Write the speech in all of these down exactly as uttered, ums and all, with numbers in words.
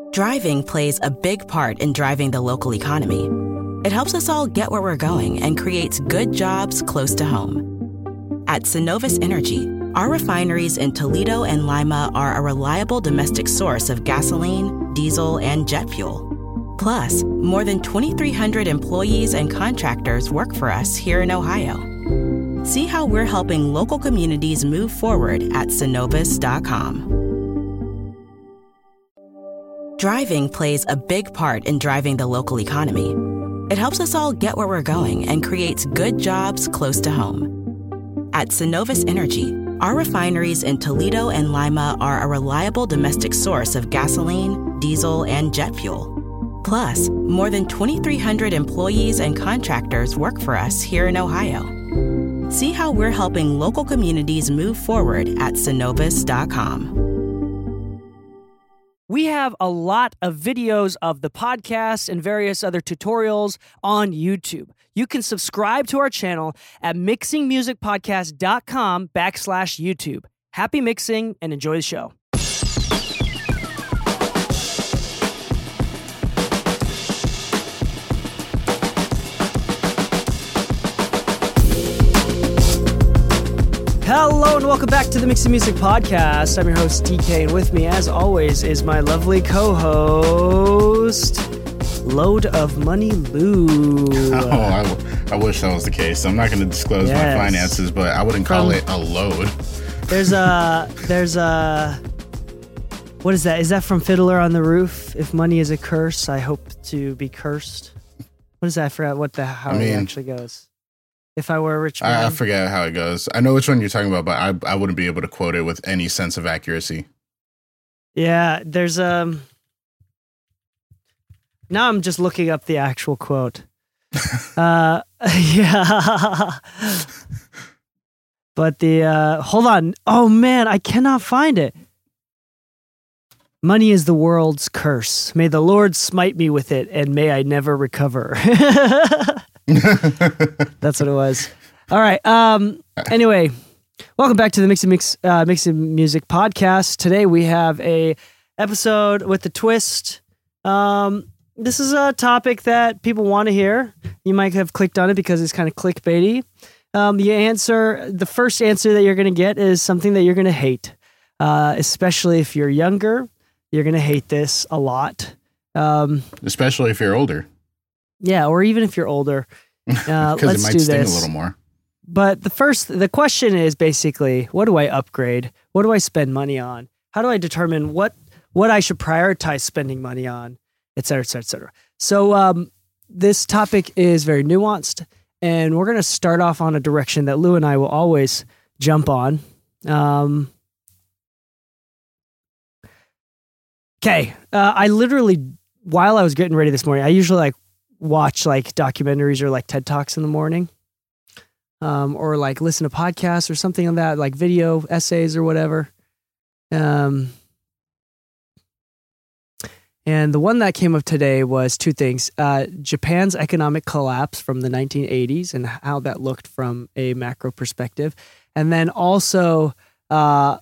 Driving plays a big part in driving the local economy. It helps us all get where we're going and creates good jobs close to home. At Synovus Energy, our refineries in Toledo and Lima are a reliable domestic source of gasoline, diesel, and jet fuel. Plus, more than twenty-three hundred employees and contractors work for us here in Ohio. See how we're helping local communities move forward at synovus dot com. Driving plays a big part in driving the local economy. It helps us all get where we're going and creates good jobs close to home. At Synovus Energy, our refineries in Toledo and Lima are a reliable domestic source of gasoline, diesel, and jet fuel. Plus, more than twenty-three hundred employees and contractors work for us here in Ohio. See how we're helping local communities move forward at synovus dot com. We have a lot of videos of the podcast and various other tutorials on YouTube. You can subscribe to our channel at mixingmusicpodcast.com backslash YouTube. Happy mixing and enjoy the show. Hello and welcome back to the Mixing Music Podcast. I'm your host, D K, and with me, as always, is my lovely co-host, Load of Money Lou. Oh, I, w- I wish that was the case. I'm not going to disclose yes. my finances, but I wouldn't call From, it a load. There's a, there's a, what is that? Is that from Fiddler on the Roof? If money is a curse, I hope to be cursed. What is that? I forgot what the, how I mean, it actually goes. If I were a rich man. I, I forget how it goes. I know which one you're talking about, but I I wouldn't be able to quote it with any sense of accuracy. Yeah, there's um. Now I'm just looking up the actual quote. uh, yeah. But the uh, hold on. Oh man, I cannot find it. Money is the world's curse. May the Lord smite me with it, and may I never recover. That's what it was. All right. Um, anyway, welcome back to the Mixing Mix uh, Mixing Music Podcast. Today we have a episode with a twist. Um, this is a topic that people want to hear. You might have clicked on it because it's kind of clickbaity. Um, the answer, the first answer that you're going to get is something that you're going to hate, uh, especially if you're younger. You're going to hate this a lot. Um, especially if you're older. Yeah, or even if you're older. Uh, because let's it might do sting this. a little more. But the first, the question is basically, what do I upgrade? What do I spend money on? How do I determine what what I should prioritize spending money on, et cetera, et cetera, et cetera. So um, this topic is very nuanced, and we're going to start off on a direction that Lou and I will always jump on. Um, okay, uh, I literally, while I was getting ready this morning, I usually like watch like documentaries or like TED Talks in the morning, um, or like listen to podcasts or something like that, like video essays or whatever. Um, and the one that came up today was two things: uh, Japan's economic collapse from the nineteen eighties and how that looked from a macro perspective, and then also uh,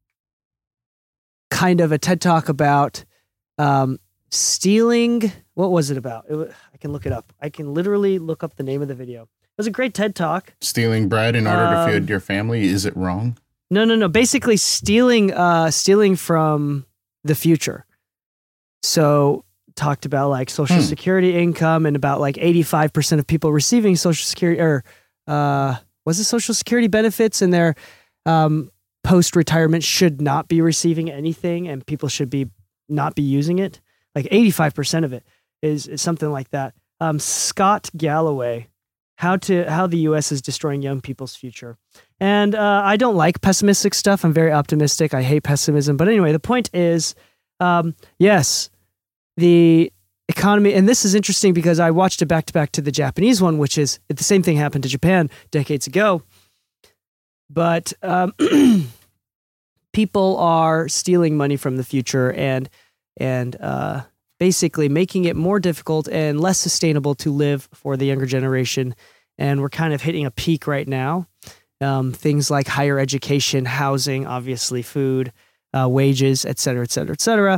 kind of a TED Talk about um, stealing. What was it about? It was, I can look it up. I can literally look up the name of the video. It was a great TED Talk. Stealing bread in order um, to feed your family, is it wrong? No, no, no. Basically stealing uh, stealing from the future. So talked about like Social hmm. Security income and about like eighty-five percent of people receiving Social Security or uh, was it Social Security benefits in their um, post-retirement should not be receiving anything and people should be not be using it. Like eighty-five percent of it. Is, is something like that. Um, Scott Galloway, how to how the U S is destroying young people's future. And uh, I don't like pessimistic stuff. I'm very optimistic. I hate pessimism. But anyway, the point is, um, yes, the economy, and this is interesting because I watched it back to back to the Japanese one, which is the same thing happened to Japan decades ago. But um, people are stealing money from the future and and uh, basically making it more difficult and less sustainable to live for the younger generation. And we're kind of hitting a peak right now. Um, things like higher education, housing, obviously food, uh, wages, et cetera, et cetera, et cetera.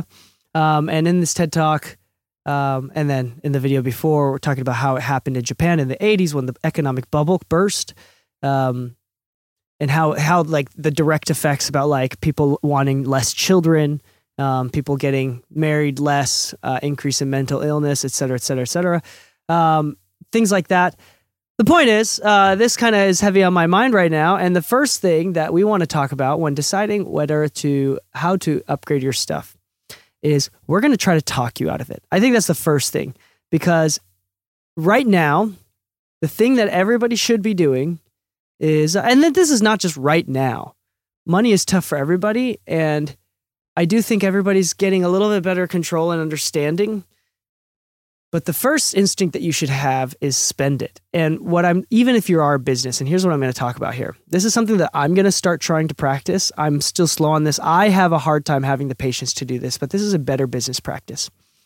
Um, and in this TED Talk, um, and then in the video before, we're talking about how it happened in Japan in the eighties when the economic bubble burst, um, and how how like the direct effects about like people wanting less children, um, people getting married less, uh, increase in mental illness, et cetera, et cetera, et cetera, um, things like that. The point is, uh, this kind of is heavy on my mind right now. And the first thing that we want to talk about when deciding whether to, how to upgrade your stuff is we're going to try to talk you out of it. I think that's the first thing, because right now, the thing that everybody should be doing is, and this is not just right now, money is tough for everybody. And I do think everybody's getting a little bit better control and understanding. But the first instinct that you should have is spend it. And what I'm, even if you are a business, and here's what I'm going to talk about here. This is something that I'm going to start trying to practice. I'm still slow on this. I have a hard time having the patience to do this, but this is a better business practice.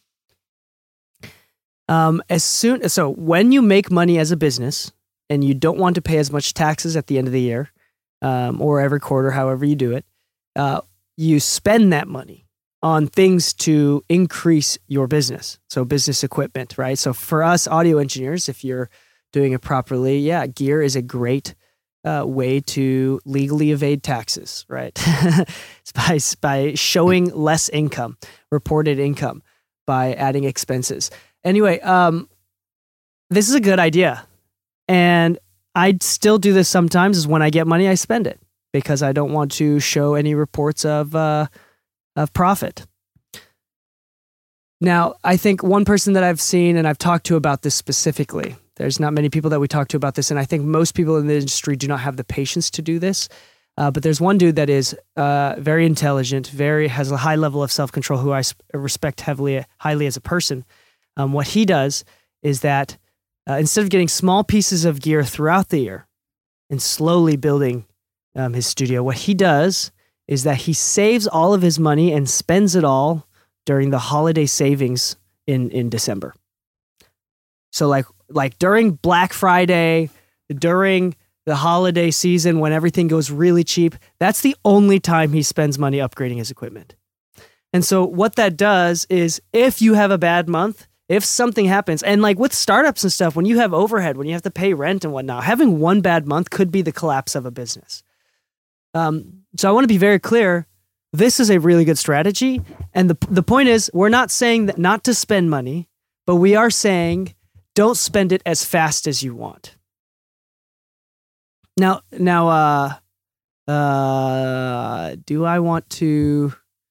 Um, as soon, so when you make money as a business and you don't want to pay as much taxes at the end of the year, um, or every quarter, however you do it, uh, you spend that money on things to increase your business. So business equipment, right? So for us audio engineers, if you're doing it properly, yeah, gear is a great uh, way to legally evade taxes, right? It's by, by showing less income, reported income, by adding expenses. Anyway, um, this is a good idea. And I still do this sometimes, is when I get money, I spend it because I don't want to show any reports of, uh, of profit. Now, I think one person that I've seen and I've talked to about this specifically, there's not many people that we talk to about this, and I think most people in the industry do not have the patience to do this, uh, but there's one dude that is uh, very intelligent, very has a high level of self-control, who I respect heavily, highly as a person. Um, what he does is that uh, instead of getting small pieces of gear throughout the year and slowly building um, his studio, what he does is that he saves all of his money and spends it all during the holiday savings in, in December. So like like during Black Friday, during the holiday season when everything goes really cheap, that's the only time he spends money upgrading his equipment. And so what that does is, if you have a bad month, if something happens, and like with startups and stuff, when you have overhead, when you have to pay rent and whatnot, having one bad month could be the collapse of a business. Um, so I want to be very clear. This is a really good strategy. And the the point is, we're not saying that not to spend money, but we are saying don't spend it as fast as you want. Now, now, uh, uh, do I want to,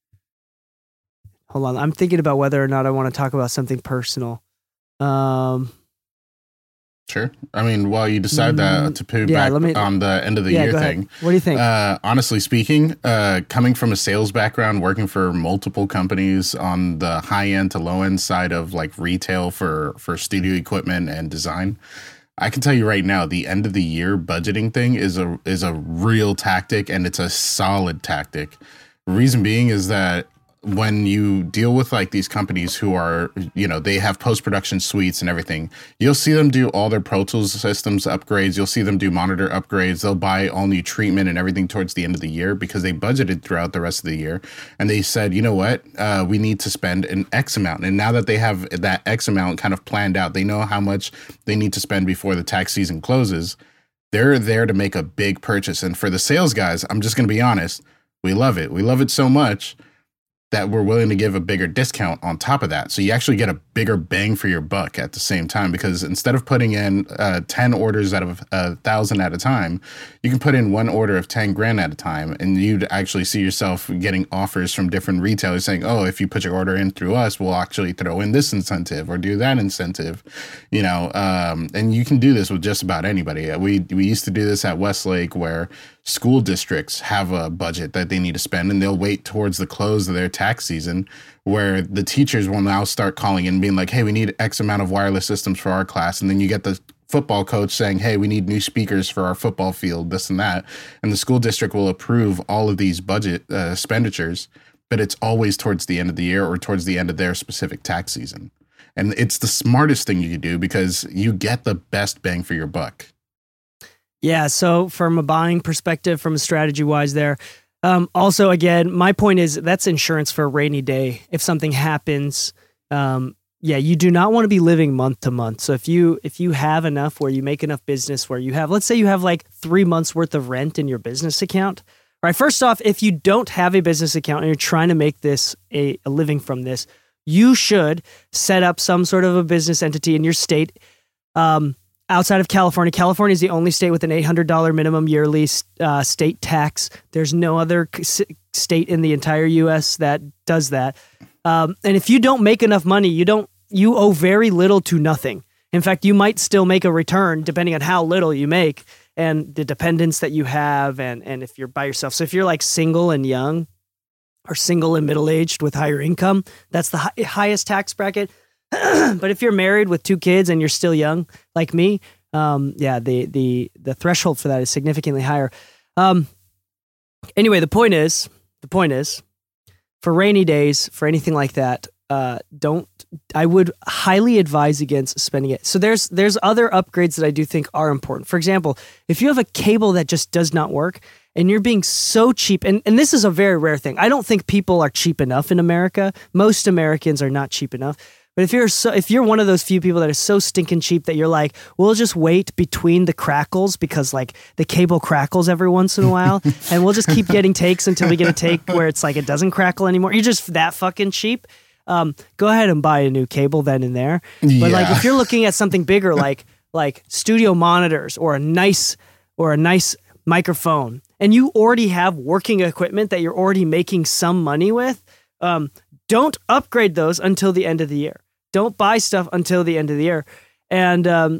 hold on. I'm thinking about whether or not I want to talk about something personal. Um, Sure. I mean, while you decide that, to put yeah, back me, on the end of the yeah, year thing. What do you think? Uh, honestly speaking, uh, coming from a sales background, working for multiple companies on the high end to low end side of like retail for, for studio equipment and design, I can tell you right now, the end of the year budgeting thing is a is a real tactic, and it's a solid tactic. Reason being is that when you deal with like these companies who are, you know, they have post-production suites and everything, you'll see them do all their Pro Tools systems upgrades. You'll see them do monitor upgrades. They'll buy all new treatment and everything towards the end of the year because they budgeted throughout the rest of the year. And they said, you know what, uh, we need to spend an X amount. And now that they have that X amount kind of planned out, they know how much they need to spend before the tax season closes. They're there to make a big purchase. And for the sales guys, I'm just going to be honest, we love it. We love it so much that we're willing to give a bigger discount on top of that. So you actually get a bigger bang for your buck at the same time, because instead of putting in uh, ten orders out of a thousand at a time, you can put in one order of ten grand at a time. And you'd actually see yourself getting offers from different retailers saying, oh, if you put your order in through us, we'll actually throw in this incentive or do that incentive, you know, um, and you can do this with just about anybody. We, we used to do this at Westlake, where school districts have a budget that they need to spend, and they'll wait towards the close of their tax season, where the teachers will now start calling in and being like, hey, we need X amount of wireless systems for our class. And then you get the football coach saying, hey, we need new speakers for our football field, this and that. And the school district will approve all of these budget uh, expenditures, but it's always towards the end of the year or towards the end of their specific tax season. And it's the smartest thing you can do because you get the best bang for your buck. Yeah, so from a buying perspective, from a strategy-wise there, Um, also, again, my point is that's insurance for a rainy day. If something happens, um, yeah, you do not want to be living month to month. So if you if you have enough where you make enough business where you have, let's say you have like three months worth of rent in your business account. Right. First off, if you don't have a business account and you're trying to make this a, a living from this, you should set up some sort of a business entity in your state. Um, outside of California, California is the only state with an eight hundred dollars minimum yearly uh, state tax. There's no other state in the entire U S that does that. Um, and if you don't make enough money, you don't, you owe very little to nothing. In fact, you might still make a return depending on how little you make and the dependents that you have. And, and if you're by yourself. So if you're like single and young or single and middle-aged with higher income, that's the hi- highest tax bracket. But if you're married with two kids and you're still young, like me, um, yeah, the the the threshold for that is significantly higher. Um, anyway, the point is, the point is, for rainy days, for anything like that, uh, don't. I would highly advise against spending it. So there's there's other upgrades that I do think are important. For example, if you have a cable that just does not work and you're being so cheap, and, and this is a very rare thing. I don't think people are cheap enough in America. Most Americans are not cheap enough. But if you're so, if you're one of those few people that are so stinking cheap that you're like, we'll just wait between the crackles because like the cable crackles every once in a while, and we'll just keep getting takes until we get a take where it's like it doesn't crackle anymore. You're just that fucking cheap. Um, go ahead and buy a new cable then and there. But Yeah. like if you're looking at something bigger, like like studio monitors or a nice or a nice microphone, and you already have working equipment that you're already making some money with, um, don't upgrade those until the end of the year. Don't buy stuff until the end of the year. And um,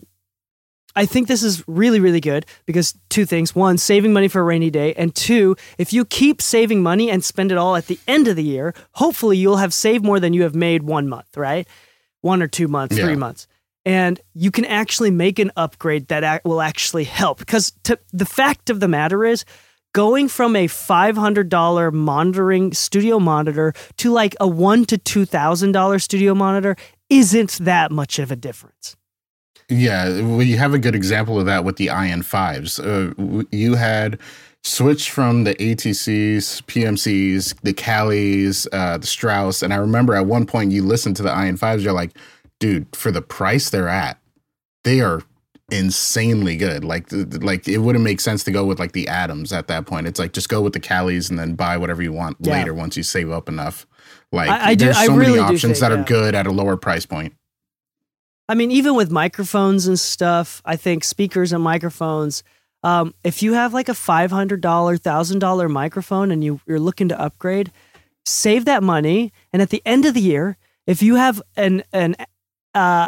I think this is really, really good because two things. One, saving money for a rainy day. And two, if you keep saving money and spend it all at the end of the year, hopefully you'll have saved more than you have made one month, right? One or two months, Yeah. three months. And you can actually make an upgrade that ac- will actually help. Because to, the fact of the matter is, going from a five hundred dollars monitoring studio monitor to like a one thousand to two thousand dollars studio monitor isn't that much of a difference. Yeah, we have a good example of that with the I N fives. Uh, w- you had switched from the A T Cs, P M Cs, the Callies, uh, the Strauss, and I remember at one point you listened to the I N fives, you're like, dude, for the price they're at, they are insanely good. Like, like it wouldn't make sense to go with like the Atoms at that point. It's like just go with the Callies and then buy whatever you want Yeah. later once you save up enough. Like, I- I do- there's I so really many do options think, that yeah. are good at a lower price point. I mean, even with microphones and stuff, I think speakers and microphones, um, if you have like a five hundred dollars, one thousand dollars microphone and you, you're looking to upgrade, save that money. And at the end of the year, if you have an, an uh,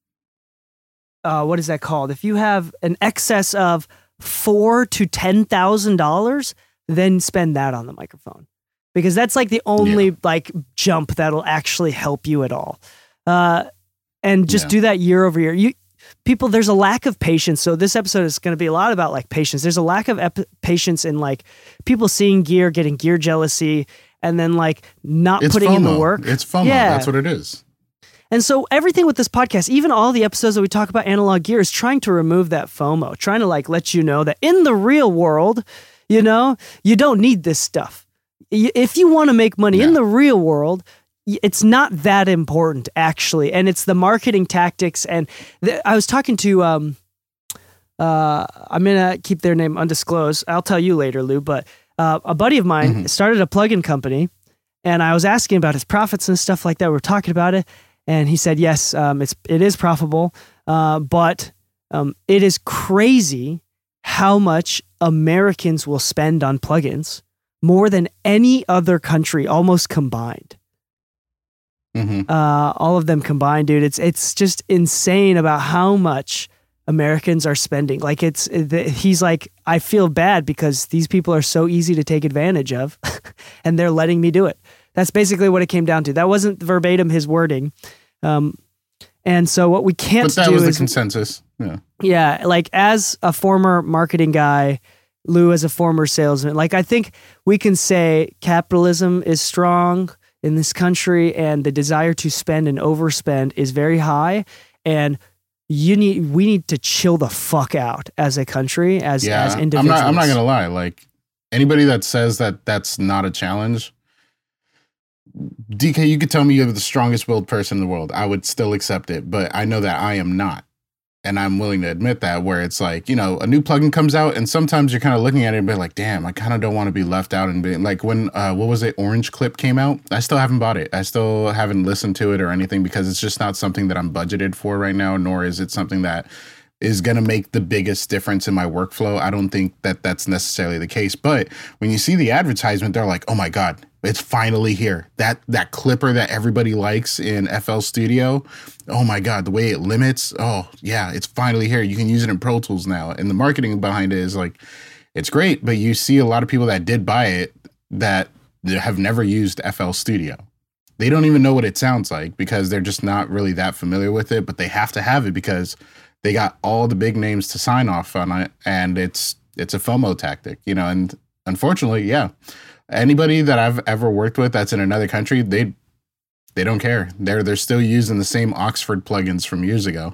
uh, what is that called? If you have an excess of four to ten thousand dollars, then spend that on the microphone. Because that's like the only Yeah. like jump that'll actually help you at all. Uh, and just Yeah. do that year over year. You people, there's a lack of patience. So this episode is going to be a lot about like patience. There's a lack of ep- patience in like people seeing gear, getting gear jealousy, and then like not It's putting FOMO. in the work. It's FOMO. Yeah. That's what it is. And so everything with this podcast, even all the episodes that we talk about analog gear, is trying to remove that FOMO, trying to like let you know that in the real world, you know, you don't need this stuff. Y- If you want to make money in Yeah. the real world, y- it's not that important actually. And it's the marketing tactics. And the, I was talking to, um, uh, I'm going to keep their name undisclosed. I'll tell you later, Lou, but uh, a buddy of mine Mhm. started a plugin company and I was asking about his profits and stuff like that. We were talking about it. And he said, yes, um, it's, it is profitable, uh, but um, it is crazy how much Americans will spend on plugins, more than any other country almost combined. hmm Uh, all of them combined, dude. It's it's just insane about how much Americans are spending. Like it's, he's like, I feel bad because these people are so easy to take advantage of and they're letting me do it. That's basically what it came down to. That wasn't verbatim his wording. Um, and so what we can't But that do was the is, consensus. Yeah. yeah, like as a former marketing guy, Lou as a former salesman, like I think we can say capitalism is strong in this country and the desire to spend and overspend is very high. And you need, we need to chill the fuck out as a country, as, Yeah. as I'm individuals. not, I'm not going to lie. Like, Anybody that says that that's not a challenge, D K, you could tell me you're the strongest willed person in the world. I would still accept it, but I know that I am not. And I'm willing to admit that, where it's like, you know, a new plugin comes out and sometimes you're kind of looking at it and be like, damn, I kind of don't want to be left out. And be like, when, uh, what was it? Orange Clip came out. I still haven't bought it. I still haven't listened to it or anything because it's just not something that I'm budgeted for right now, nor is it something that is going to make the biggest difference in my workflow. I don't think that that's necessarily the case. But when you see the advertisement, they're like, oh my God, it's finally here. That that clipper that everybody likes in F L Studio. Oh my God, the way it limits. Oh yeah, it's finally here. You can use it in Pro Tools now. And the marketing behind it is like, it's great. But you see a lot of people that did buy it that have never used F L Studio. They don't even know what it sounds like because they're just not really that familiar with it. But they have to have it because they got all the big names to sign off on it. And it's it's a FOMO tactic, you know, and unfortunately, yeah. Anybody that I've ever worked with that's in another country, they they don't care. They're they're still using the same Oxford plugins from years ago.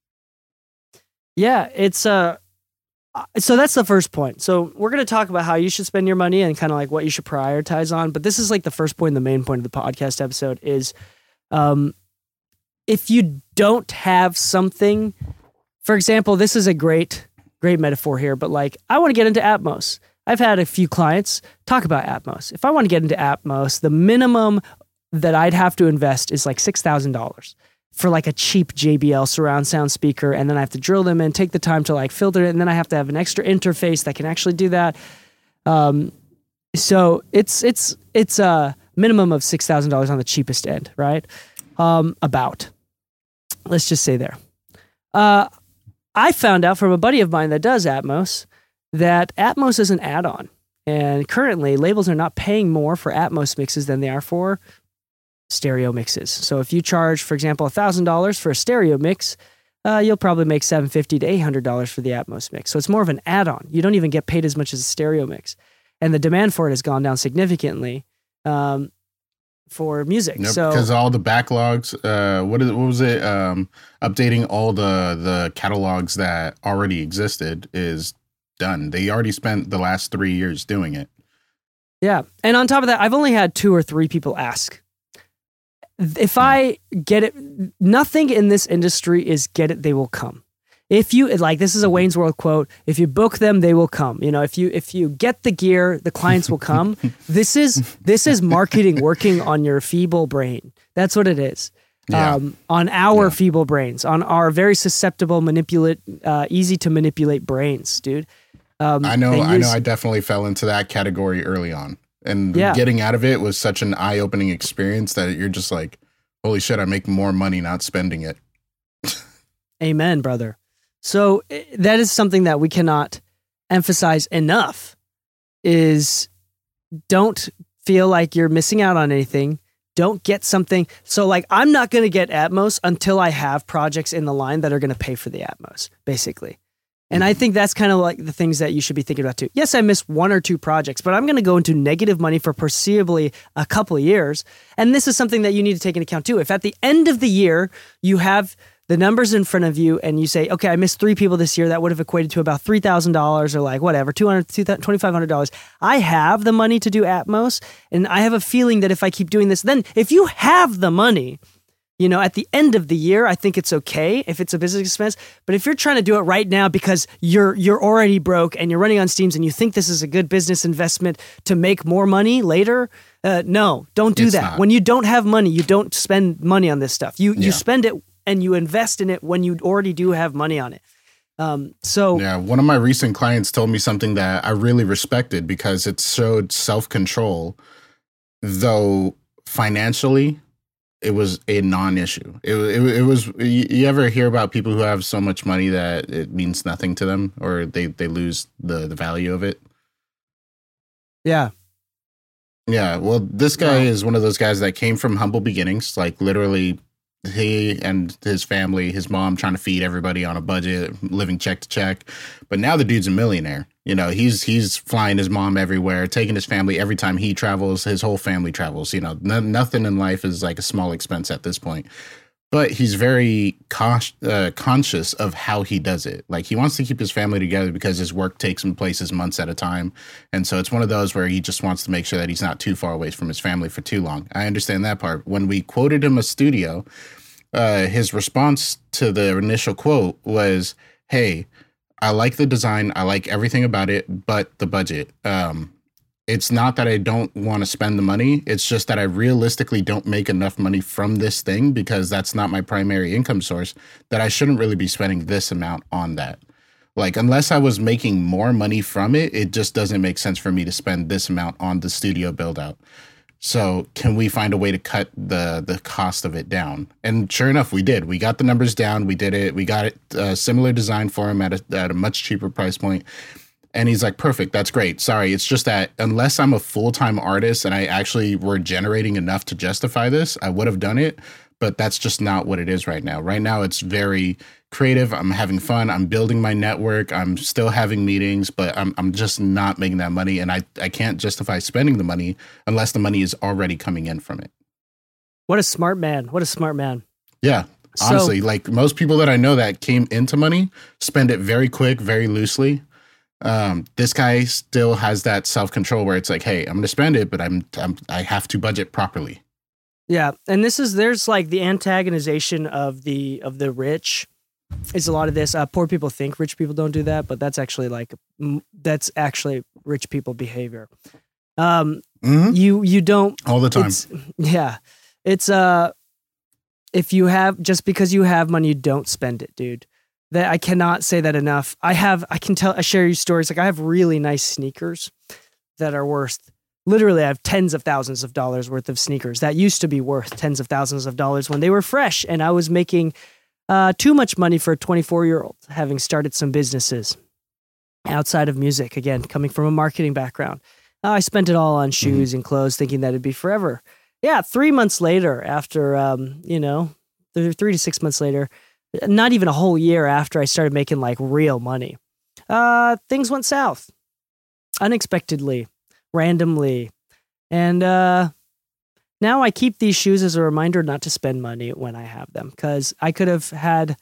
Yeah, it's uh so that's the first point. So we're going to talk about how you should spend your money and kind of like what you should prioritize on, but this is like the first point, the main point of the podcast episode is um if you don't have something, for example, this is a great great metaphor here, but like I want to get into Atmos. I've had a few clients talk about Atmos. If I want to get into Atmos, the minimum that I'd have to invest is like six thousand dollars for like a cheap J B L surround sound speaker. And then I have to drill them in, take the time to like filter it. And then I have to have an extra interface that can actually do that. Um, so it's, it's, it's a minimum of six thousand dollars on the cheapest end, right? Um, about, let's just say there. Uh, I found out from a buddy of mine that does Atmos that Atmos is an add-on. And currently, labels are not paying more for Atmos mixes than they are for stereo mixes. So if you charge, for example, one thousand dollars for a stereo mix, uh, you'll probably make seven hundred fifty dollars to eight hundred dollars for the Atmos mix. So it's more of an add-on. You don't even get paid as much as a stereo mix. And the demand for it has gone down significantly um, for music. Yep, so because all the backlogs, uh, what, is, what was it? Um, updating all the, the catalogs that already existed is done. They already spent the last three years doing it. Yeah. And on top of that, I've only had two or three people ask. If I get it, nothing in this industry is get it, they will come. If you, like, this is a Wayne's World quote, if you book them, they will come. You know, if you if you get the gear, the clients will come. This is this is marketing working on your feeble brain. That's what it is. Yeah. Um, on our Yeah. feeble brains, on our very susceptible, manipulate, uh, easy to manipulate brains, dude. Um, I know, they I know. use- I definitely fell into that category early on, and Yeah. getting out of it was such an eye-opening experience that you're just like, "Holy shit! I make more money not spending it." Amen, brother. So eh, that is something that we cannot emphasize enough. Is don't feel like you're missing out on anything. Don't get something. So like, I'm not going to get Atmos until I have projects in the line that are going to pay for the Atmos, basically. And I think that's kind of like the things that you should be thinking about too. Yes, I missed one or two projects, but I'm going to go into negative money for foreseeably a couple of years. And this is something that you need to take into account too. If at the end of the year, you have the numbers in front of you and you say, okay, I missed three people this year, that would have equated to about three thousand dollars or like whatever, two hundred dollars, twenty-five hundred dollars. I have the money to do Atmos, and I have a feeling that if I keep doing this, then if you have the money, you know, at the end of the year, I think it's okay if it's a business expense. But if you're trying to do it right now because you're you're already broke and you're running on steams and you think this is a good business investment to make more money later, uh, no, don't do It's that. not. When you don't have money, you don't spend money on this stuff. You you Yeah. spend it and you invest in it when you already do have money on it. Um, so Yeah, one of my recent clients told me something that I really respected because it showed self-control, though financially it was a non-issue. It, it, it was, you, you ever hear about people who have so much money that it means nothing to them or they, they lose the, the value of it? yeah, Yeah, well, this guy Wow. is one of those guys that came from humble beginnings, like literally he and his family, his mom trying to feed everybody on a budget, living check to check. But now the dude's a millionaire. You know, he's he's flying his mom everywhere, taking his family every time he travels, his whole family travels. You know, no, nothing in life is like a small expense at this point. but he's very con- uh, conscious of how he does it. Like, he wants to keep his family together because his work takes him places months at a time. And so it's one of those where he just wants to make sure that he's not too far away from his family for too long. I understand that part. When we quoted him a studio, uh, his response to the initial quote was, hey, I like the design. I like everything about it, but the budget. Um, It's not that I don't want to spend the money. It's just that I realistically don't make enough money from this thing because that's not my primary income source, that I shouldn't really be spending this amount on that. Like, unless I was making more money from it, it just doesn't make sense for me to spend this amount on the studio build out. So can we find a way to cut the the cost of it down? And sure enough, we did. We got the numbers down. We did it. We got it, a similar design for him at a, at a much cheaper price point. And he's like, perfect, that's great. Sorry, it's just that unless I'm a full-time artist and I actually were generating enough to justify this, I would have done it. But that's just not what it is right now. Right now, it's very creative. I'm having fun. I'm building my network. I'm still having meetings, but I'm I'm just not making that money. And I, I can't justify spending the money unless the money is already coming in from it. What a smart man. What a smart man. Yeah, honestly, so, like most people that I know that came into money spend it very quick, very loosely. Um, this guy still has that self-control where it's like, hey, I'm going to spend it, but I'm, I'm, I have to budget properly. Yeah. And this is, there's like the antagonization of the, of the rich is a lot of this. Uh, poor people think rich people don't do that, but that's actually like, that's actually rich people behavior. Um, mm-hmm. you, you don't all the time. It's, yeah. It's, uh, if you have, just because you have money, you don't spend it, dude. That I cannot say that enough. I have, I can tell, I share you stories. Like I have really nice sneakers that are worth, literally I have tens of thousands of dollars worth of sneakers that used to be worth tens of thousands of dollars when they were fresh. And I was making uh, too much money for a twenty-four year old, having started some businesses outside of music. Again, coming from a marketing background. Uh, I spent it all on shoes mm-hmm. and clothes thinking that it'd be forever. Yeah. Three months later after, um, you know, three to six months later, not even a whole year after I started making like real money, uh, things went south unexpectedly, randomly. And uh, now I keep these shoes as a reminder not to spend money when I have them, because I could have had,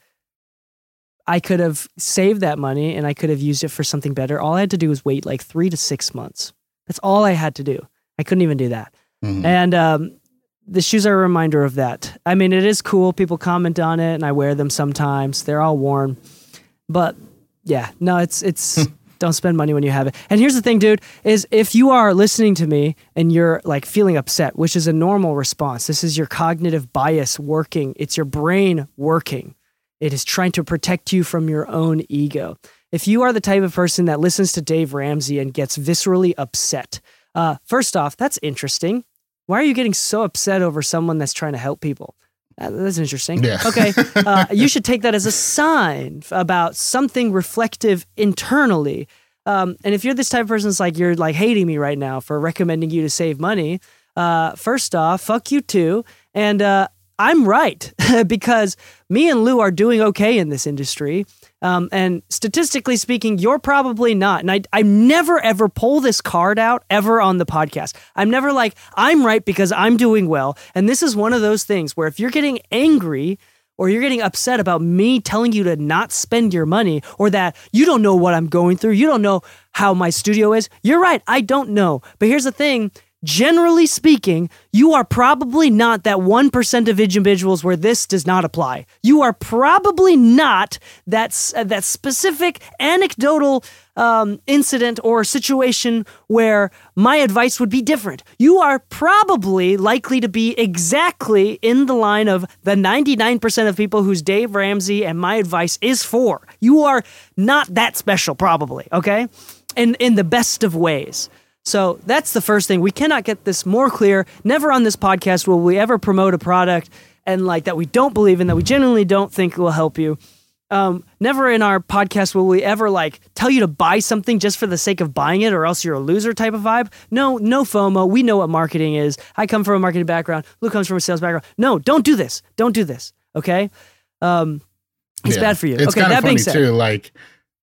I could have saved that money and I could have used it for something better. All I had to do was wait like three to six months. That's all I had to do. I couldn't even do that. Mm-hmm. And, um, the shoes are a reminder of that. I mean, it is cool. People comment on it and I wear them sometimes. They're all worn. But yeah, no, it's, it's, don't spend money when you have it. And here's the thing, dude, is if you are listening to me and you're like feeling upset, which is a normal response, this is your cognitive bias working. It's your brain working. It is trying to protect you from your own ego. If you are the type of person that listens to Dave Ramsey and gets viscerally upset, uh, first off, that's interesting. Why are you getting so upset over someone that's trying to help people? Uh, that's interesting. Yeah. Okay. Uh, you should take that as a sign about something reflective internally. Um, and if you're this type of person that's like, you're like hating me right now for recommending you to save money, uh, first off, fuck you too. And uh, I'm right because me and Lou are doing okay in this industry. Um, and statistically speaking, you're probably not. And I, I never, ever pull this card out ever on the podcast. I'm never like, I'm right because I'm doing well. And this is one of those things where if you're getting angry or you're getting upset about me telling you to not spend your money or that you don't know what I'm going through, you don't know how my studio is, you're right. I don't know. But here's the thing. Generally speaking, you are probably not that one percent of individuals where this does not apply. You are probably not that, uh, that specific anecdotal um, incident or situation where my advice would be different. You are probably likely to be exactly in the line of the ninety-nine percent of people whose Dave Ramsey and my advice is for. You are not that special, probably, okay? In, in the best of ways. So that's the first thing. We cannot get this more clear. Never on this podcast will we ever promote a product and like that we don't believe in, that we genuinely don't think will help you. Um, never in our podcast will we ever like tell you to buy something just for the sake of buying it or else you're a loser type of vibe. No, no FOMO. We know what marketing is. I come from a marketing background. Luke comes from a sales background. No, don't do this. Don't do this. Okay? Um, it's yeah. bad for you. It's okay, kind of that funny being said, too, like...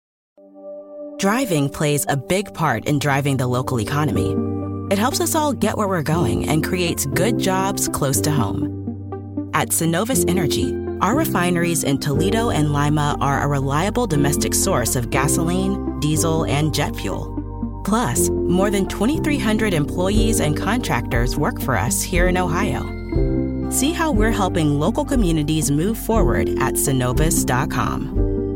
Driving plays a big part in driving the local economy. It helps us all get where we're going and creates good jobs close to home. At Synovus Energy, our refineries in Toledo and Lima are a reliable domestic source of gasoline, diesel, and jet fuel. Plus, more than twenty-three hundred employees and contractors work for us here in Ohio. See how we're helping local communities move forward at Synovus dot com.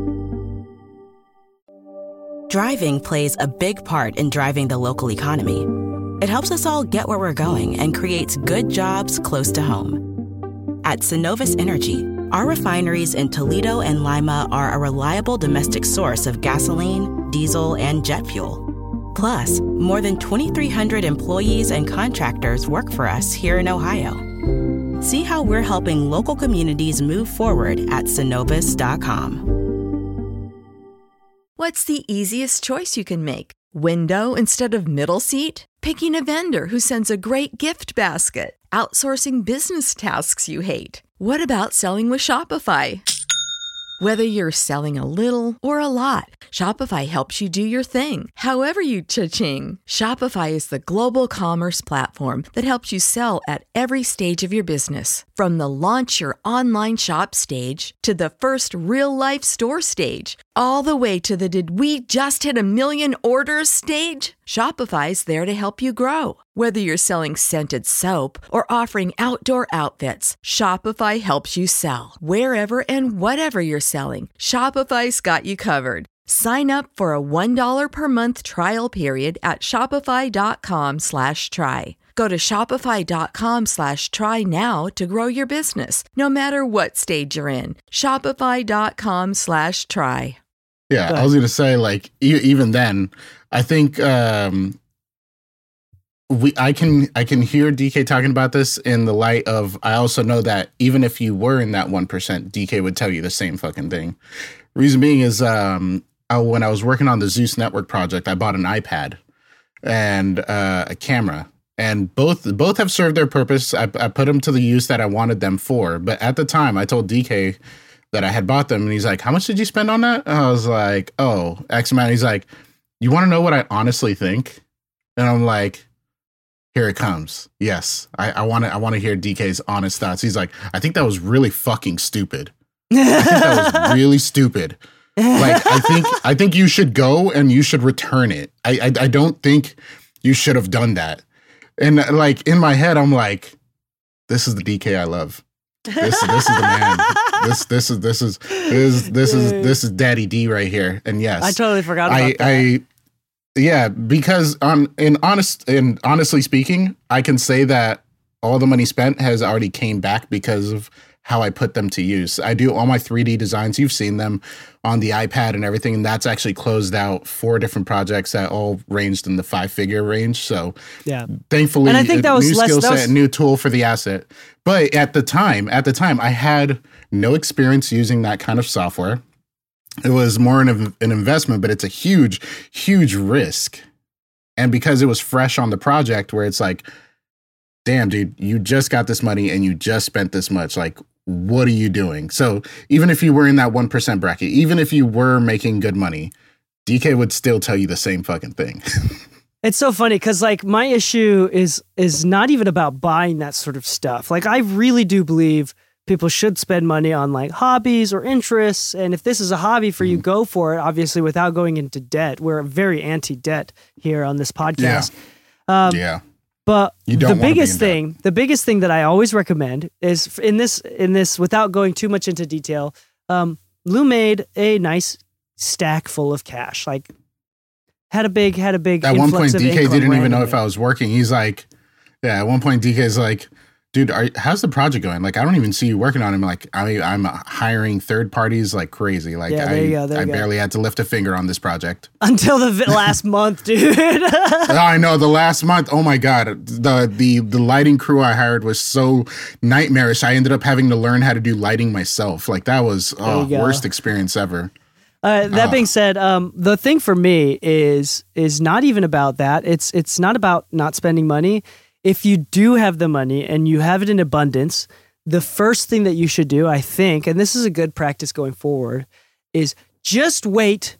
Driving plays a big part in driving the local economy. It helps us all get where we're going and creates good jobs close to home. At Synovus Energy, our refineries in Toledo and Lima are a reliable domestic source of gasoline, diesel, and jet fuel. Plus, more than twenty-three hundred employees and contractors work for us here in Ohio. See how we're helping local communities move forward at Synovus dot com. What's the easiest choice you can make? Window instead of middle seat? Picking a vendor who sends a great gift basket? Outsourcing business tasks you hate? What about selling with Shopify? Whether you're selling a little or a lot, Shopify helps you do your thing, however you cha-ching. Shopify is the global commerce platform that helps you sell at every stage of your business. From the launch your online shop stage to the first real-life store stage, all the way to the did we just hit a million orders stage. Shopify's there to help you grow. Whether you're selling scented soap or offering outdoor outfits, Shopify helps you sell. Wherever and whatever you're selling, Shopify's got you covered. Sign up for a one dollar per month trial period at shopify.com slash try. Go to shopify.com slash try now to grow your business, no matter what stage you're in. Shopify.com slash try. Yeah, I was going to say, like, e- even then, I think um, we I can I can hear D K talking about this in the light of, I also know that even if you were in that one percent, D K would tell you the same fucking thing. Reason being is um, I, when I was working on the Zeus Network project, I bought an iPad and uh, a camera. And both both have served their purpose. I, I put them to the use that I wanted them for. But at the time, I told D K that I had bought them. And he's like, how much did you spend on that? And I was like, oh, X amount. He's like, you want to know what I honestly think? And I'm like, here it comes. Yes, I want to I want to hear D K's honest thoughts. He's like, I think that was really fucking stupid. I think that was really stupid. Like, I think I think you should go and you should return it. I I, I don't think you should have done that. And like in my head, I'm like, this is the D K I love. This this is the man. This this is this is this is this is this is Daddy D right here. And yes, I totally forgot about I, that. I yeah, because on in honest and honestly speaking, I can say that all the money spent has already came back because of how I put them to use. I do all my three D designs. You've seen them on the iPad and everything. And that's actually closed out four different projects that all ranged in the five figure range. So yeah, thankfully, and I think that was new less, skill that set, was... new tool for the asset. But at the time, at the time, I had no experience using that kind of software. It was more an, an investment, but it's a huge, huge risk. And because it was fresh on the project where it's like, damn, dude, you just got this money and you just spent this much. Like, what are you doing? So even if you were in that one percent bracket, even if you were making good money, D K would still tell you the same fucking thing. It's so funny because like my issue is is not even about buying that sort of stuff. Like I really do believe people should spend money on like hobbies or interests. And if this is a hobby for you, mm-hmm. go for it, obviously without going into debt. We're very anti-debt here on this podcast. Yeah. Um, yeah. But the biggest thing, the biggest thing that I always recommend is in this, in this, without going too much into detail, um, Lou made a nice stack full of cash. Like had a big, had a big. At one point, D K didn't even know randomly. if I was working. He's like, yeah. At one point, D K's like, dude, are, how's the project going? Like, I don't even see you working on it. I'm like, I, I'm hiring third parties like crazy. Like, yeah, there I, you go, there I you barely go. had to lift a finger on this project until the vi- last month, dude. I know the last month. Oh my god, the the the lighting crew I hired was so nightmarish. I ended up having to learn how to do lighting myself. Like that was oh, worst experience ever. Uh, that oh. being said, um, the thing for me is is not even about that. It's it's not about not spending money. If you do have the money and you have it in abundance, the first thing that you should do, I think, and this is a good practice going forward, is just wait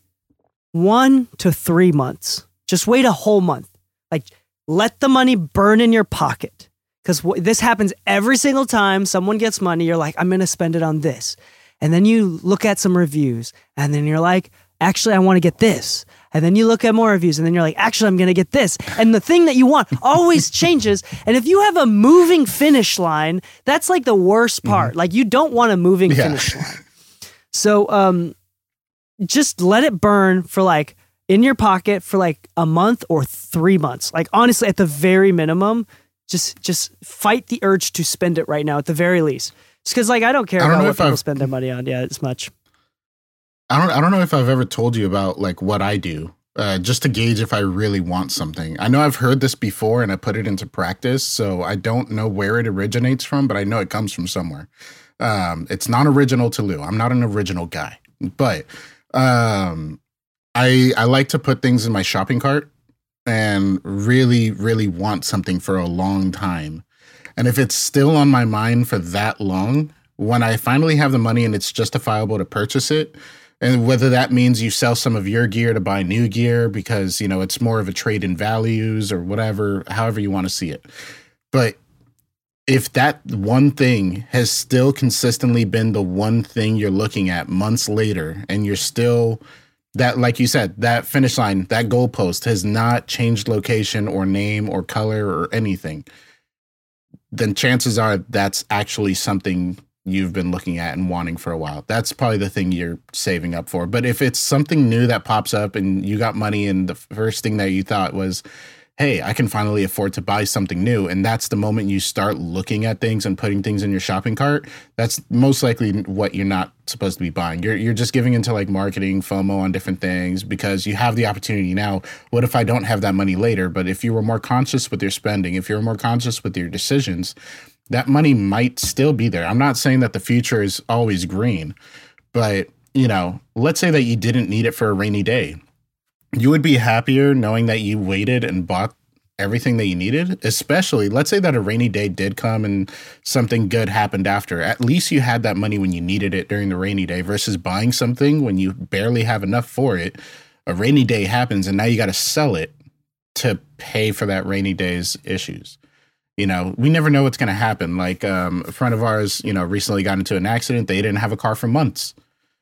one to three months. Just wait a whole month. Like, let the money burn in your pocket. because w- this happens every single time someone gets money. You're like, I'm going to spend it on this. And then you look at some reviews and then you're like, actually, I want to get this. And then you look at more reviews and then you're like, actually, I'm going to get this. And the thing that you want always changes. And if you have a moving finish line, that's like the worst part. Mm-hmm. Like you don't want a moving yeah. finish line. So um, just let it burn for like in your pocket for like a month or three months. Like honestly, at the very minimum, just just fight the urge to spend it right now at the very least. Just because like I don't care I don't about what people I've, spend their money on. Yeah, as much. I don't I don't know if I've ever told you about like what I do, uh, just to gauge if I really want something. I know I've heard this before and I put it into practice, so I don't know where it originates from, but I know it comes from somewhere. Um, it's not original to Lou. I'm not an original guy, but um, I I like to put things in my shopping cart and really, really want something for a long time. And if it's still on my mind for that long, when I finally have the money and it's justifiable to purchase it, and whether that means you sell some of your gear to buy new gear because, you know, it's more of a trade in values or whatever, however you want to see it. But if that one thing has still consistently been the one thing you're looking at months later and you're still that, like you said, that finish line, that goalpost has not changed location or name or color or anything, then chances are that's actually something you've been looking at and wanting for a while. That's probably the thing you're saving up for. But if it's something new that pops up and you got money and the first thing that you thought was, hey, I can finally afford to buy something new, and that's the moment you start looking at things and putting things in your shopping cart, that's most likely what you're not supposed to be buying. You're you're just giving into like marketing, FOMO on different things because you have the opportunity now. What if I don't have that money later? But if you were more conscious with your spending, if you're more conscious with your decisions, that money might still be there. I'm not saying that the future is always green, but, you know, let's say that you didn't need it for a rainy day. You would be happier knowing that you waited and bought everything that you needed, especially let's say that a rainy day did come and something good happened after. At least you had that money when you needed it during the rainy day versus buying something when you barely have enough for it. A rainy day happens and now you got to sell it to pay for that rainy day's issues. You know, we never know what's going to happen. Like um, a friend of ours, you know, recently got into an accident. They didn't have a car for months.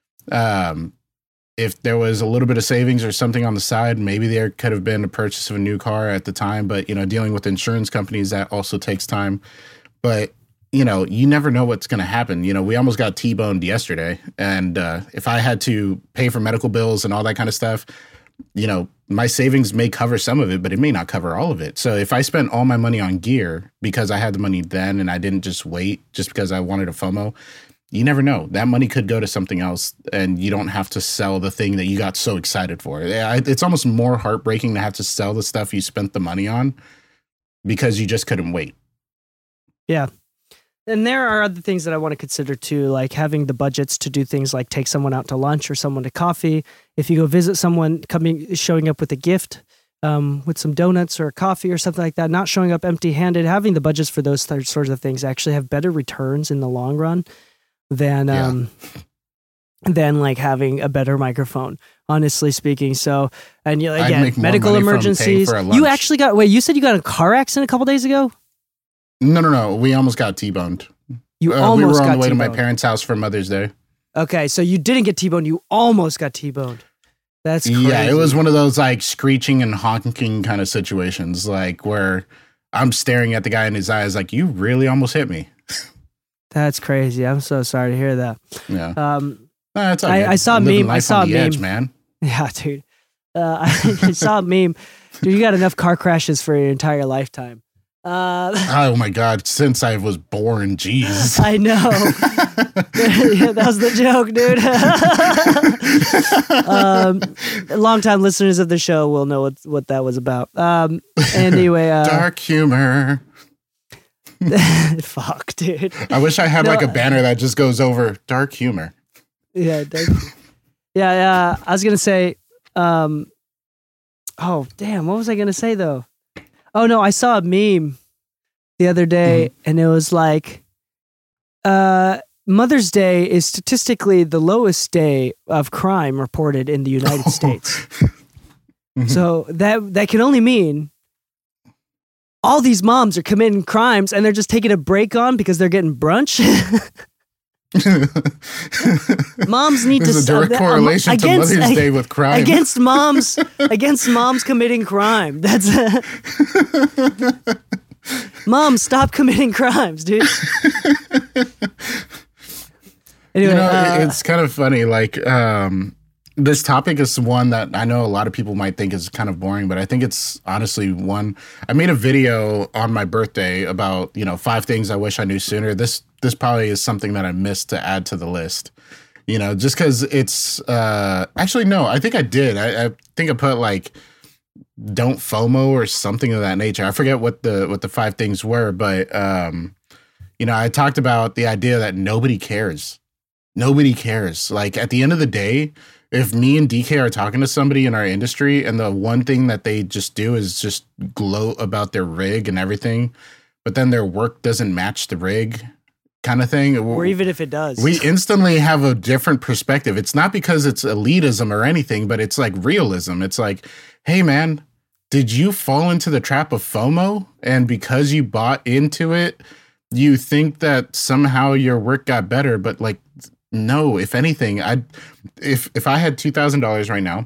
Um, if there was a little bit of savings or something on the side, maybe there could have been a purchase of a new car at the time. But, you know, dealing with insurance companies, that also takes time. But, you know, you never know what's going to happen. You know, we almost got T-boned yesterday. And uh, if I had to pay for medical bills and all that kind of stuff, you know, my savings may cover some of it, but it may not cover all of it. So if I spent all my money on gear because I had the money then and I didn't just wait just because I wanted a FOMO, you never know. That money could go to something else and you don't have to sell the thing that you got so excited for. It's almost more heartbreaking to have to sell the stuff you spent the money on because you just couldn't wait. Yeah. And there are other things that I want to consider too, like having the budgets to do things like take someone out to lunch or someone to coffee. If you go visit someone coming, showing up with a gift, um, with some donuts or a coffee or something like that, not showing up empty handed, having the budgets for those th- sorts of things actually have better returns in the long run than, yeah. um, than like having a better microphone, honestly speaking. So, and you again, medical emergencies. You actually got, wait, you said you got a car accident a couple days ago? No, no, no. We almost got T-boned. You uh, almost we were on got the way T-boned. to my parents' house for Mother's Day. Okay, so you didn't get T-boned. You almost got T-boned. That's crazy. Yeah, it was one of those like screeching and honking kind of situations, like where I'm staring at the guy in his eyes, like, you really almost hit me. That's crazy. I'm so sorry to hear that. Yeah. Um, no, it's all I, good. I saw a I'm living meme. I life saw on a the meme, edge, man. Yeah, dude. Uh, I, I saw a meme. Dude, you got enough car crashes for your entire lifetime. Uh, oh my God! Since I was born, jeez. I know. Yeah, that was the joke, dude. um, longtime listeners of the show will know what what that was about. Um, anyway, uh, dark humor. Fuck, dude. I wish I had no, like a banner that just goes over dark humor. Yeah, dark, yeah, yeah. I was gonna say. Um, oh, damn! What was I gonna say though? Oh no, I saw a meme the other day mm-hmm. and it was like, uh, Mother's Day is statistically the lowest day of crime reported in the United States. Mm-hmm. So that, that can only mean all these moms are committing crimes and they're just taking a break on because they're getting brunch. Moms need There's to a direct uh, correlation to against, Mother's Day with crime. Against moms, against moms committing crime. That's Moms, stop committing crimes, dude. Anyway, you know, uh, it's kind of funny. Like, um, this topic is one that I know a lot of people might think is kind of boring, but I think it's honestly one. I made a video on my birthday about, you know, five things I wish I knew sooner. This this probably is something that I missed to add to the list. You know, just because it's uh, actually no, I think I did. I, I think I put like don't FOMO or something of that nature. I forget what the what the five things were, but um, you know, I talked about the idea that nobody cares. Nobody cares. Like at the end of the day, if me and D K are talking to somebody in our industry and the one thing that they just do is just gloat about their rig and everything, but then their work doesn't match the rig kind of thing. Or even if it does. We instantly have a different perspective. It's not because it's elitism or anything, but it's like realism. It's like, hey man, did you fall into the trap of FOMO? And because you bought into it, you think that somehow your work got better, but like, no, if anything, I'd if if I had two thousand dollars right now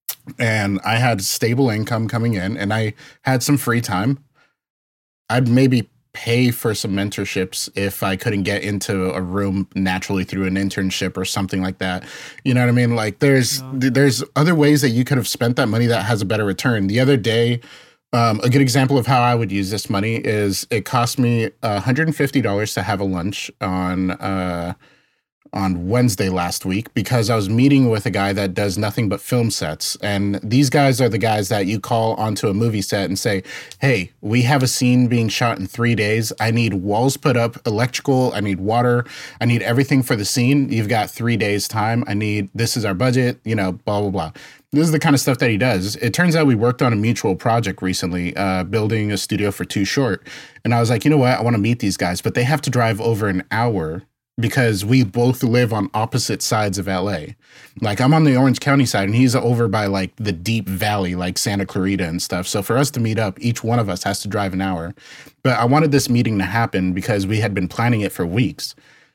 and I had stable income coming in and I had some free time, I'd maybe pay for some mentorships if I couldn't get into a room naturally through an internship or something like that. You know what I mean? Like there's yeah. there's other ways that you could have spent that money that has a better return. The other day, um, a good example of how I would use this money is it cost me one hundred fifty dollars to have a lunch on uh on Wednesday last week because I was meeting with a guy that does nothing but film sets. And these guys are the guys that you call onto a movie set and say, hey, we have a scene being shot in three days. I need walls put up, electrical. I need water. I need everything for the scene. You've got three days time. I need, this is our budget, you know, blah, blah, blah. This is the kind of stuff that he does. It turns out we worked on a mutual project recently, uh, building a studio for Too Short. And I was like, you know what? I want to meet these guys, but they have to drive over an hour because we both live on opposite sides of L A. Like I'm on the Orange County side and he's over by like the deep valley, like Santa Clarita and stuff. So for us to meet up, each one of us has to drive an hour. But I wanted this meeting to happen because we had been planning it for weeks.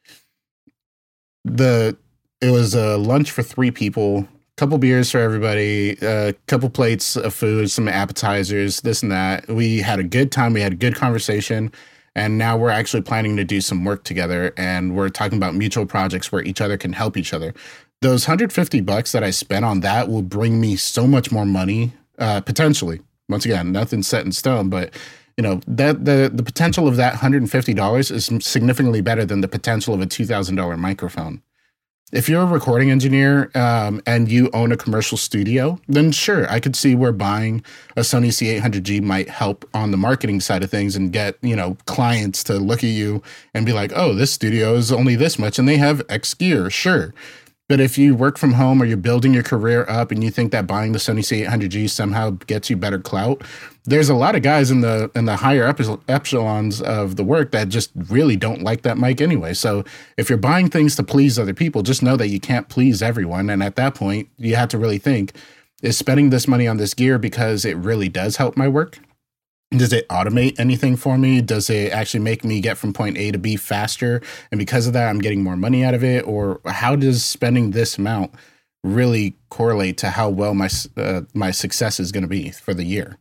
The it was a lunch for three people, couple beers for everybody, a couple plates of food, some appetizers, this and that. We had a good time. We had a good conversation. And now we're actually planning to do some work together, and we're talking about mutual projects where each other can help each other. Those one hundred fifty bucks that I spent on that will bring me so much more money, uh, potentially. Once again, nothing's set in stone, but you know that the the potential of that one hundred fifty dollars is significantly better than the potential of a two thousand dollars microphone. If you're a recording engineer um, and you own a commercial studio, then sure, I could see where buying a Sony C eight hundred G might help on the marketing side of things and get, you know, clients to look at you and be like, oh, this studio is only this much and they have X gear. Sure. But if you work from home or you're building your career up and you think that buying the Sony C eight hundred G somehow gets you better clout, there's a lot of guys in the in the higher echelons of the work that just really don't like that mic anyway. So if you're buying things to please other people, just know that you can't please everyone. And at that point, you have to really think, is spending this money on this gear because it really does help my work? Does it automate anything for me? Does it actually make me get from point A to B faster? And because of that, I'm getting more money out of it? Or how does spending this amount really correlate to how well my uh, my success is going to be for the year?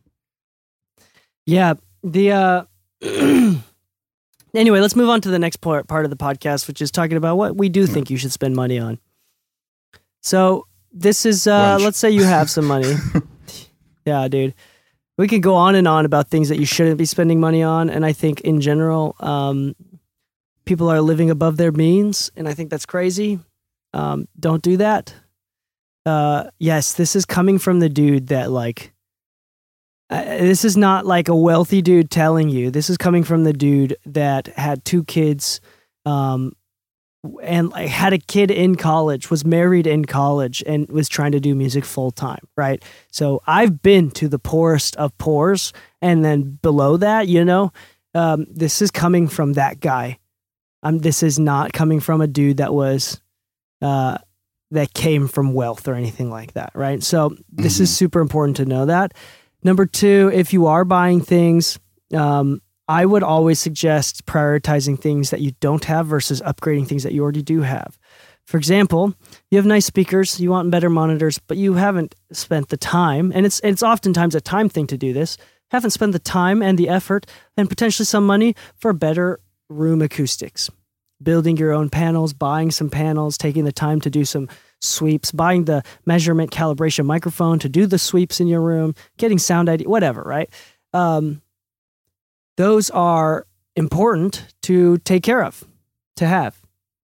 Yeah. The uh, anyway, let's move on to the next part part of the podcast, which is talking about what we do think you should spend money on. So this is uh, let's say you have some money. Yeah, dude. We could go on and on about things that you shouldn't be spending money on. And I think in general, um, people are living above their means. And I think that's crazy. Um, don't do that. Uh, yes, this is coming from the dude that like, uh, this is not like a wealthy dude telling you. This is coming from the dude that had two kids, um, and like had a kid in college, was married in college, and was trying to do music full time, right? So I've been to the poorest of poors, and then below that, you know, um, this is coming from that guy. Um, this is not coming from a dude that was, uh, that came from wealth or anything like that, right? So this mm-hmm. is super important to know that. Number two, if you are buying things, Um, I would always suggest prioritizing things that you don't have versus upgrading things that you already do have. For example, you have nice speakers, you want better monitors, but you haven't spent the time, and it's it's oftentimes a time thing to do this, haven't spent the time and the effort and potentially some money for better room acoustics. Building your own panels, buying some panels, taking the time to do some sweeps, buying the measurement calibration microphone to do the sweeps in your room, getting sound I D, whatever, right? Um, those are important to take care of, to have.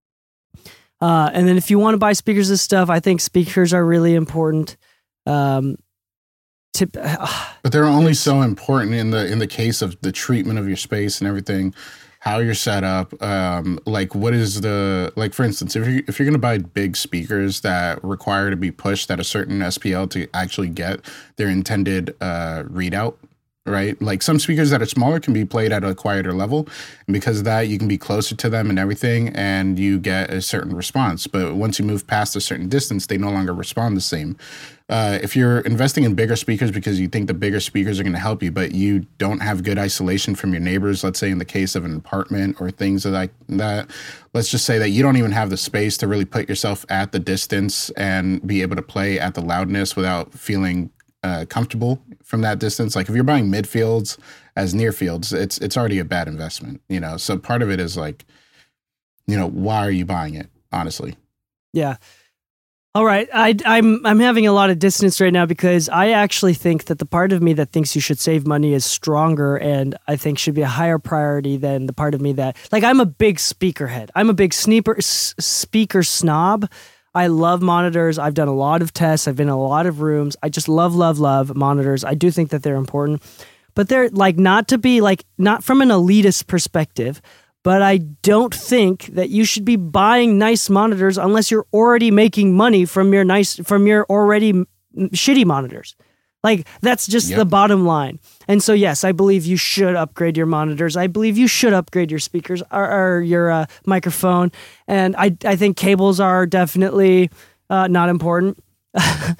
Uh, and then if you want to buy speakers and stuff, I think speakers are really important. Um, to, uh, but they're only so important in the in the case of the treatment of your space and everything, how you're set up. Um, like what is the, like for instance, if you if you're going to buy big speakers that require to be pushed at a certain S P L to actually get their intended uh, readout, right? Like some speakers that are smaller can be played at a quieter level. And because of that, you can be closer to them and everything, and you get a certain response. But once you move past a certain distance, they no longer respond the same. Uh, if you're investing in bigger speakers because you think the bigger speakers are going to help you, but you don't have good isolation from your neighbors, let's say in the case of an apartment or things like that, let's just say that you don't even have the space to really put yourself at the distance and be able to play at the loudness without feeling Uh, comfortable from that distance. Like if you're buying midfields as near fields, it's it's already a bad investment, you know. So part of it is like, you know, why are you buying it? Honestly. Yeah. All right. I, I'm I'm having a lot of dissonance right now because I actually think that the part of me that thinks you should save money is stronger and I think should be a higher priority than the part of me that, like, I'm a big speaker head. I'm a big sneaker, s- speaker snob. I love monitors. I've done a lot of tests. I've been in a lot of rooms. I just love, love, love monitors. I do think that they're important, but they're like not to be like, not from an elitist perspective, but I don't think that you should be buying nice monitors unless you're already making money from your nice, from your already m- shitty monitors. Like that's just yep. the bottom line. And so, yes, I believe you should upgrade your monitors. I believe you should upgrade your speakers or, or your uh, microphone. And I, I think cables are definitely uh, not important. uh,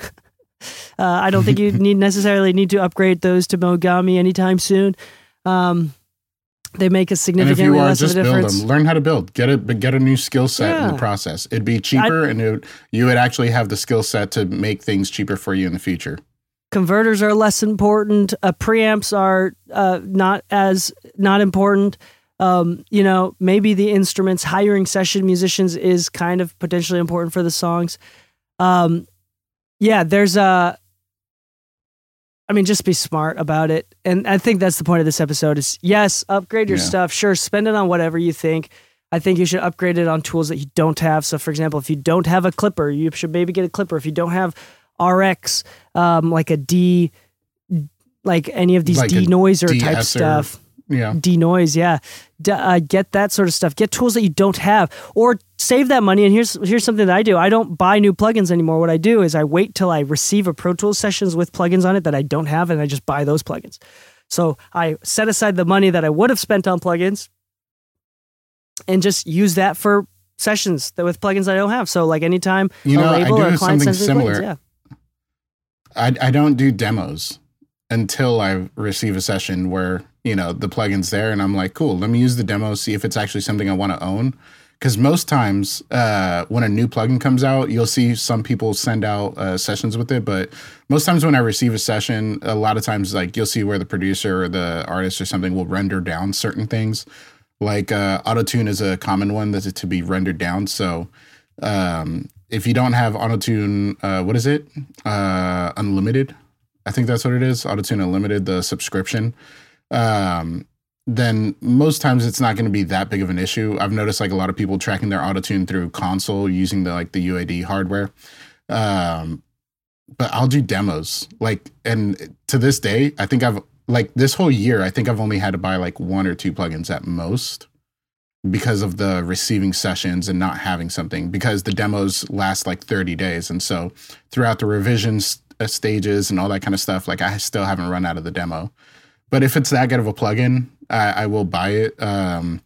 I don't think you need necessarily need to upgrade those to Mogami anytime soon. Um, they make a significantly are, less of a difference. Build them. Learn how to build. Get a get a new skill set yeah. in the process. It'd be cheaper, I, and it would, you would actually have the skill set to make things cheaper for you in the future. Converters are less important. Uh, preamps are uh, not as not important. Um, you know, maybe the instruments, hiring session musicians is kind of potentially important for the songs. Um, yeah, there's a. I mean, just be smart about it, and I think that's the point of this episode. Is yes, upgrade your yeah. stuff. Sure, spend it on whatever you think. I think you should upgrade it on tools that you don't have. So, for example, if you don't have a clipper, you should maybe get a clipper. If you don't have R X, um, like a D, like any of these like denoiser type stuff. Yeah. Denoise, yeah. D- uh, get that sort of stuff. Get tools that you don't have, or save that money. And here's here's something that I do. I don't buy new plugins anymore. What I do is I wait till I receive a Pro Tools sessions with plugins on it that I don't have, and I just buy those plugins. So I set aside the money that I would have spent on plugins and just use that for sessions that with plugins I don't have. So like anytime you know, a label I do or a client something sends me similar. plugins, yeah. I, I don't do demos until I receive a session where, you know, the plugin's there and I'm like, cool, let me use the demo, see if it's actually something I want to own. Because most times uh, when a new plugin comes out, you'll see some people send out uh, sessions with it. But most times when I receive a session, a lot of times like you'll see where the producer or the artist or something will render down certain things. Like uh, Auto-Tune is a common one that's to be rendered down. So um, if you don't have Auto-Tune, uh, what is it? Uh, Unlimited. I think that's what it is. Auto-Tune Unlimited, the subscription. Um, then most times it's not going to be that big of an issue. I've noticed like a lot of people tracking their Auto-Tune through console using the like the U A D hardware. Um, but I'll do demos. Like, and to this day, I think I've like this whole year, I think I've only had to buy like one or two plugins at most because of the receiving sessions and not having something, because the demos last like thirty days. And so throughout the revisions uh, stages and all that kind of stuff, like I still haven't run out of the demo. But if it's that good of a plugin, I, I will buy it. Um,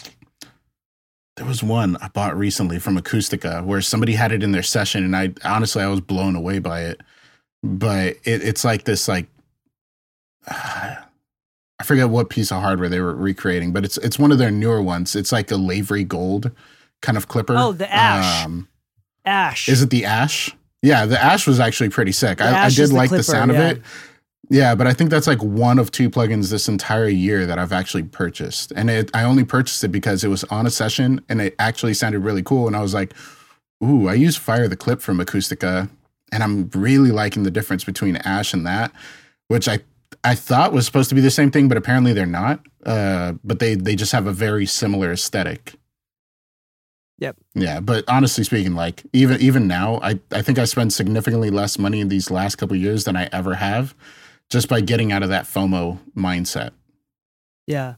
there was one I bought recently from Acoustica where somebody had it in their session, and I honestly I was blown away by it. But it, it's like this, like uh, I forget what piece of hardware they were recreating, but it's it's one of their newer ones. It's like a Lavery Gold kind of clipper. Oh, the Ash. Um, Ash. Is it the Ash? Yeah, the Ash was actually pretty sick. The I, I Ash did is the like the clipper, sound yeah. of it. Yeah, but I think that's like one of two plugins this entire year that I've actually purchased. And it, I only purchased it because it was on a session and it actually sounded really cool. And I was like, ooh, I use Fire the Clip from Acoustica, and I'm really liking the difference between Ash and that, which I I thought was supposed to be the same thing, but apparently they're not. Uh, but they they just have a very similar aesthetic. Yep. Yeah, but honestly speaking, like even even now, I, I think I spend significantly less money in these last couple of years than I ever have, just by getting out of that FOMO mindset. Yeah.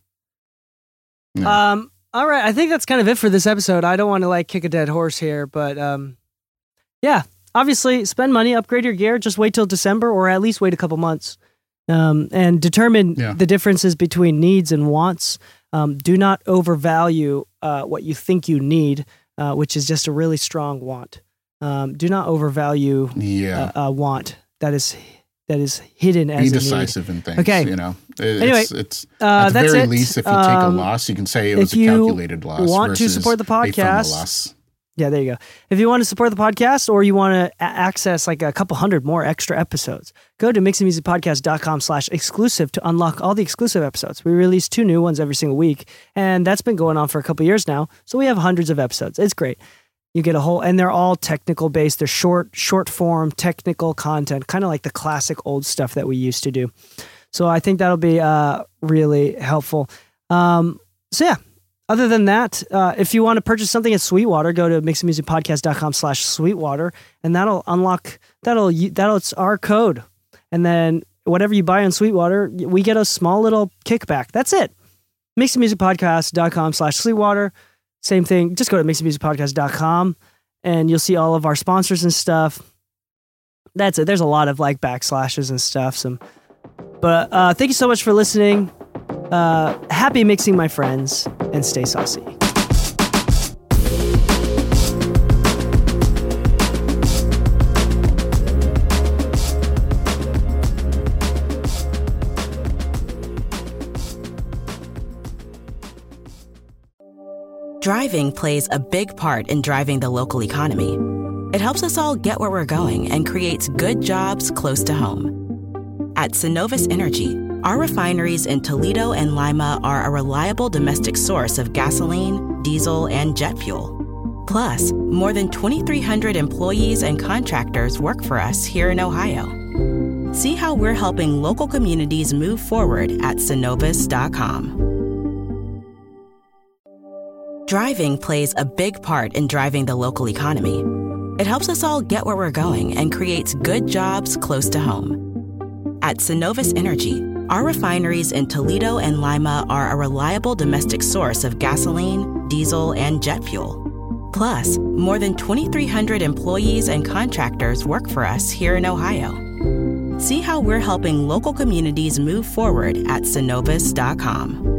Yeah. Um. All right. I think that's kind of it for this episode. I don't want to like kick a dead horse here, but um, yeah. Obviously, spend money, upgrade your gear. Just wait till December, or at least wait a couple months, um, and determine Yeah. the differences between needs and wants. Um, do not overvalue uh, what you think you need, uh, which is just a really strong want. Um, do not overvalue yeah. a, a want that is that is hidden as Be a need. decisive in things. Okay. You know, It- Anyway, it's, it's Uh, at the that's very it. least, if you take a Um, loss, you can say it was if a you calculated loss. want to versus support the a FOMO podcast, loss. Yeah, there you go. If you want to support the podcast or you want to a- access like a couple hundred more extra episodes, go to mixingmusicpodcast.com slash exclusive to unlock all the exclusive episodes. We release two new ones every single week, and that's been going on for a couple years now. So we have hundreds of episodes. It's great. You get a whole, and they're all technical based. They're short, short form, technical content, kind of like the classic old stuff that we used to do. So I think that'll be uh, really helpful. Um, so yeah. Other than that, uh, if you want to purchase something at Sweetwater, go to mixingmusicpodcast.com slash Sweetwater, and that'll unlock, that'll, that'll, it's our code. And then whatever you buy on Sweetwater, we get a small little kickback. That's it. mixingmusicpodcast.com slash Sweetwater. Same thing. Just go to mixingmusicpodcast dot com and you'll see all of our sponsors and stuff. That's it. There's a lot of like backslashes and stuff. Some, but uh, thank you so much for listening. Uh, happy mixing, my friends, and stay saucy. Driving plays a big part in driving the local economy. It helps us all get where we're going and creates good jobs close to home. At Synovus Energy, our refineries in Toledo and Lima are a reliable domestic source of gasoline, diesel, and jet fuel. Plus, more than twenty-three hundred employees and contractors work for us here in Ohio. See how we're helping local communities move forward at synovus dot com. Driving plays a big part in driving the local economy. It helps us all get where we're going and creates good jobs close to home. At Synovus Energy, our refineries in Toledo and Lima are a reliable domestic source of gasoline, diesel, and jet fuel. Plus, more than twenty-three hundred employees and contractors work for us here in Ohio. See how we're helping local communities move forward at synovus dot com.